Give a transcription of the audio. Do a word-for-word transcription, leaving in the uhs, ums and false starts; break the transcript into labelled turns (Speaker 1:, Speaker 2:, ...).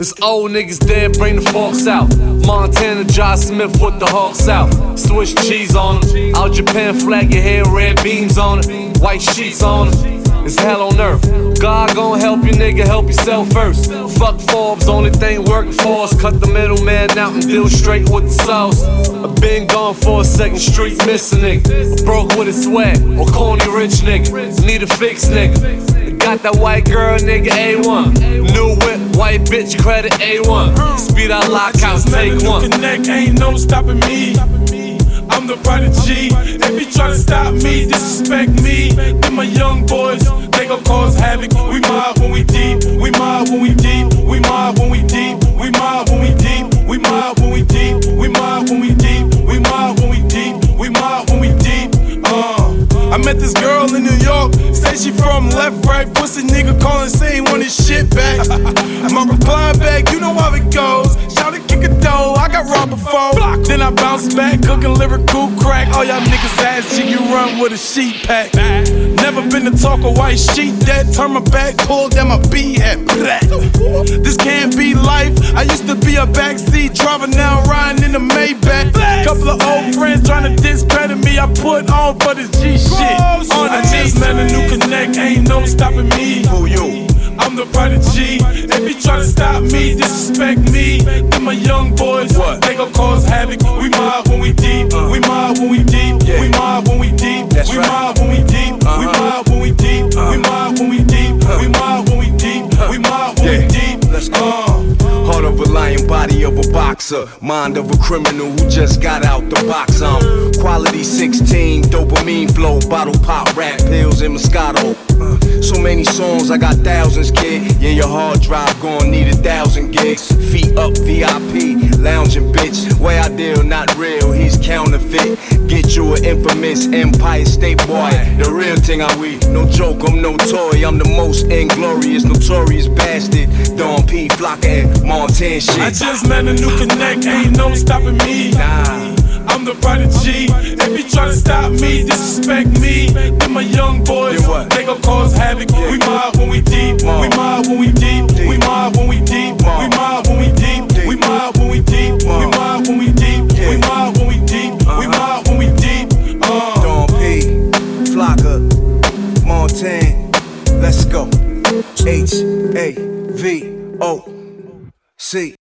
Speaker 1: This old niggas dead, bring the forks out. Montana Josh Smith with the Hawks out. Swiss cheese on them. Out Japan flag, your hair, red beans on it. White sheets on them. It's hell on earth. God gon' help you, nigga, help yourself first. Fuck Forbes, only thing working for us. Cut the middleman out and deal straight with the sauce. I been gone for a second, street missing nigga. Broke with a swag, or corny rich nigga. Need a fix nigga. Got that white girl, nigga, A one. New whip, white bitch, credit A one. Speed out lockouts, take one.
Speaker 2: Connect, ain't no stopping me. I'm the prodigy. If you try to stop me, disrespect me, then my young boys, they gon' cause havoc. We mob when we deep, we mob when we deep, we mob when we deep, we mob when we deep, we mob when we deep, we mob when we deep, we mob when we deep, we mob when we deep. Uh, I met this girl in New York, say she from left, right, pussy nigga calling, saying want his shit back. My reply back, you know how it goes. Shout it, kick a dough, I got robbed before. Then I bounce back, cooking lyrical crack. All y'all niggas ass jiggy run with a sheet pack. Never been to talk a white sheet that turn my back, pull down my beat hat. This can't be life. I used to be a backseat driver, now riding in the Maybach. Couple of old friends trying to discredit me, I put on for this G shit. On the knees, man, a new connect, ain't no stopping me.
Speaker 3: Who you?
Speaker 2: I'm the prodigy. If you try to stop me, disrespect me, then my young boys,
Speaker 3: what?
Speaker 2: They gon' cause havoc. We mob when we deep, uh. we mob when we deep,
Speaker 3: yeah.
Speaker 2: we mob when we deep,
Speaker 3: That's
Speaker 2: we
Speaker 3: right.
Speaker 2: mob when we deep,
Speaker 3: uh-huh.
Speaker 2: we mob when we deep, uh. we mob when we deep, uh. we mob when we deep, uh. we mob when
Speaker 3: yeah.
Speaker 2: we deep.
Speaker 3: Let's go.
Speaker 2: Uh.
Speaker 3: Heart of a lion, body of a boxer, mind of a criminal who just got out the box. I'm quality sixteen, dopamine flow, bottle pop, rap pills, and Moscato. Uh, so many songs, I got thousands, kid. Yeah, your hard drive gon' need a thousand gigs. Feet up, V I P, lounging, bitch. Way I deal, not real, he's counterfeit. Get you an infamous Empire State Boy. The real thing I we, no joke, I'm no toy. I'm the most inglorious, notorious bastard. Don P, Flocka, and Montana shit.
Speaker 2: I just met a new connect, ain't no stopping me.
Speaker 3: Nah.
Speaker 2: I'm the prodigy. If you try to stop me, disrespect me, then my young boys, they gon' cause havoc.
Speaker 3: Yeah.
Speaker 2: We mob when we deep,
Speaker 3: mob.
Speaker 2: we mob when we deep,
Speaker 3: deep.
Speaker 2: we mob when we deep,
Speaker 3: mob.
Speaker 2: we mob when we deep,
Speaker 3: deep.
Speaker 2: we mob when we deep,
Speaker 3: mob.
Speaker 2: we mob when we deep,
Speaker 3: yeah.
Speaker 2: we mob when we deep, uh-huh. we mob when we deep. Uh.
Speaker 3: Don P, Flocka, Montana, let's go. H A V O C.